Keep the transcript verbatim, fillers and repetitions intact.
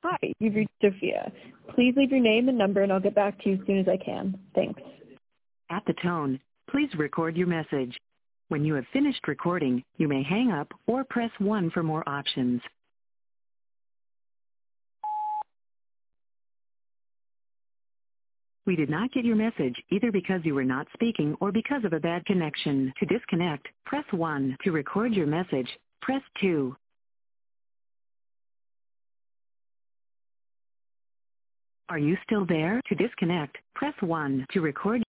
Hi, you've reached Sophia. Please leave your name and number and I'll get back to you as soon as I can. Thanks. At the tone, please record your message. When you have finished recording, you may hang up or press one for more options. We did not get your message either because you were not speaking or because of a bad connection. To disconnect, press one. To record your message, press two. Are you still there? To disconnect, press one. To record